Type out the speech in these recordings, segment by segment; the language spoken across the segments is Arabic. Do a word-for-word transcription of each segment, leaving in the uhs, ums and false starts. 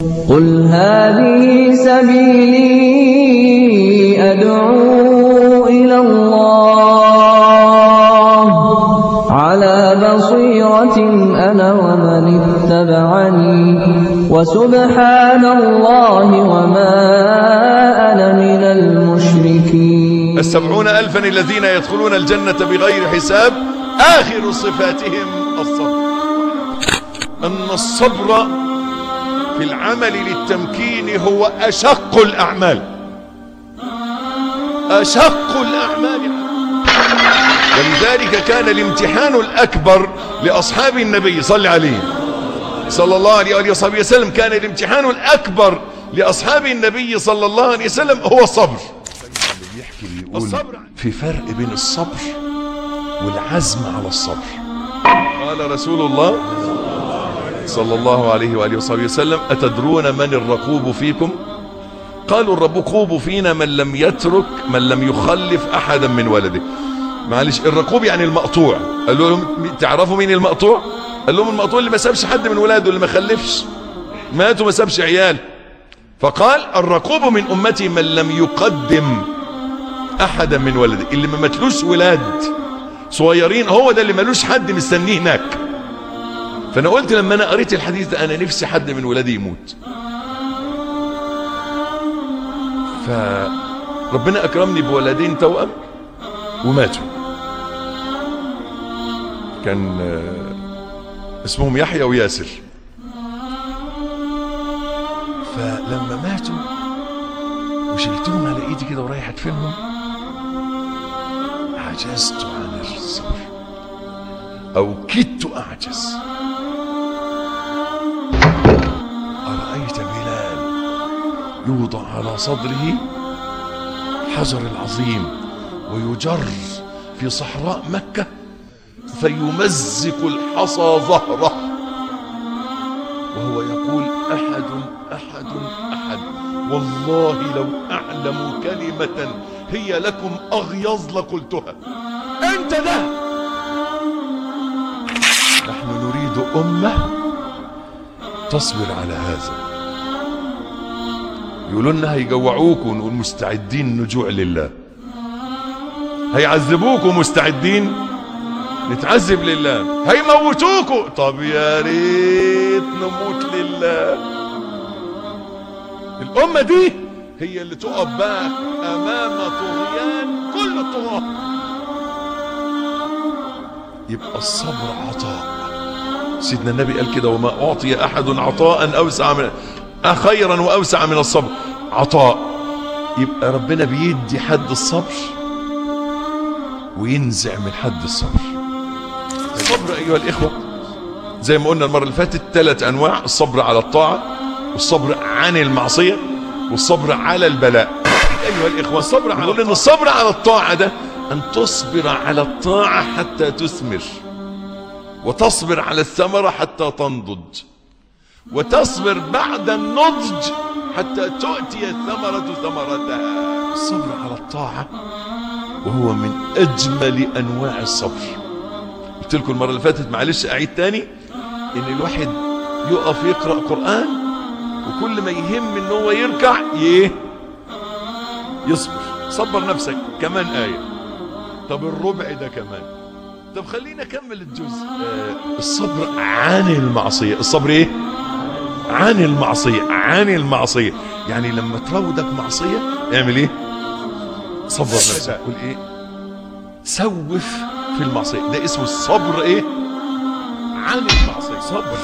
قل هذه سبيلي أدعو إلى الله على بصيرة أنا ومن اتبعني وسبحان الله وما أنا من المشركين. السبعون ألفا الذين يدخلون الجنة بغير حساب آخر صفاتهم الصبر. أن الصبر في العمل للتمكين هو أشق الأعمال، أشق الأعمال. ولذلك كان الامتحان الأكبر لأصحاب النبي صلى عليه صلى الله عليه وآله وصحبه وسلم، كان الامتحان الأكبر لأصحاب النبي صلى الله عليه وسلم هو الصبر. بيحكي بيقول الصبر في فرق بين الصبر والعزم على الصبر. قال رسول الله صلى الله عليه وآله وصحبه وسلم: أتدرون من الرقوب فيكم؟ قالوا الرقوب فينا من لم يترك من لم يخلف أحدا من ولده. معلش، الرقوب يعني المقطوع. قال لهم: تعرفوا مين المقطوع؟ قال لهم: المقطوع اللي ما سابش حد من ولاده، اللي ما خلفش، مات وما سابش عيال. فقال: الرقوب من أمتي من لم يقدم أحدا من ولده، اللي ما ماتلوش ولاد صغيرين، هو ده اللي مالوش حد مستنيه هناك. فأنا قلت لما أنا قريت الحديث ده أنا نفسي حد من ولادي يموت. فربنا أكرمني بولدين توأم وماتوا. كان اسمهم يحيى وياسر. فلما ماتوا وشلتهم على ايدي كده ورايح ادفنهم، عجزت عن الصبر او كدت اعجز. أرأيت بلال يوضع على صدره حجر العظيم ويجر في صحراء مكة فيمزق الحصى ظهره وهو يقول: أحد أحد أحد، والله لو أعلم كلمة هي لكم أغيظ لقلتها. أنت ده. نحن نريد أمة تصبر على هذا. يقولوا لنا هيجوعوكم ونقول مستعدين نجوع لله، هيعذبوكم مستعدين نتعذب لله، هيموتوكم طب يا ريت نموت لله. الأمة دي هي اللي تقف بقى أمام طغيان كل الطغاة. يبقى الصبر عطاء. سيدنا النبي قال كده: وما أعطي أحد عطاء أوسع من خيرا وأوسع من الصبر. عطاء. يبقى ربنا بيدي حد الصبر وينزع من حد الصبر. الصبر أيها الإخوة زي ما قلنا المرة اللي فاتت ثلاث أنواع: الصبر على الطاعة، والصبر عن المعصية، والصبر على البلاء. أيها الإخوة الصبر على نقول إن الصبر على الطاعة ده أن تصبر على الطاعة حتى تثمر، وتصبر على الثمرة حتى تنضج، وتصبر بعد النضج حتى تؤتي الثمرة ثمرتها. الصبر على الطاعة وهو من أجمل أنواع الصبر. قلت لكم المرة اللي فاتت، معلش أعيد تاني، إن الواحد يقف يقرأ قرآن وكل ما يهم إن هو يركع يه يصبر. صبر نفسك كمان آية، طب الربع ده كمان، طب خلينا كمل الجزء. آه الصبر عن المعصية. الصبر إيه؟ عن المعصية. عن المعصية يعني لما تراودك معصية اعمل إيه؟ صبر نفسك. قول إيه؟ سوف في المعصية. ده اسمه الصبر إيه؟ عن المعصية. صبر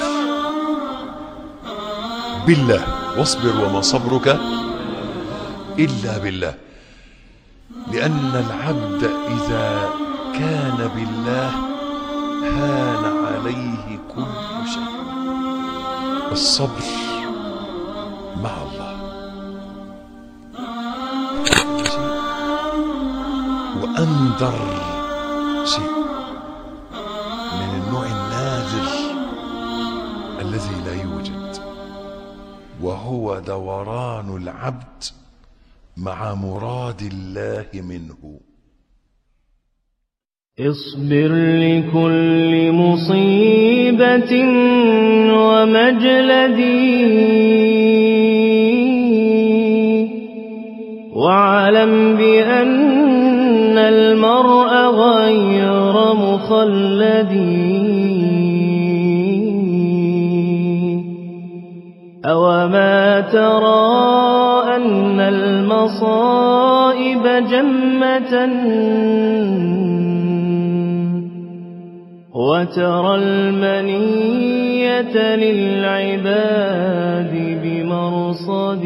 بالله، واصبر وما صبرك إلا بالله. لأن العبد إذا كان بالله هان عليه كل شيء. الصبر مع الله. وأندر شيء من النوع النادر الذي لا يوجد، وهو دوران العبد مع مراد الله منه. اصبر لكل مصيبة ومجلد واعلم بأن المرء غير مخلد أوما ترى أن المصائب جمة وترى المنية للعباد بمرصد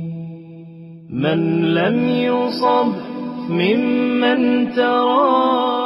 من لم يصب ممن ترى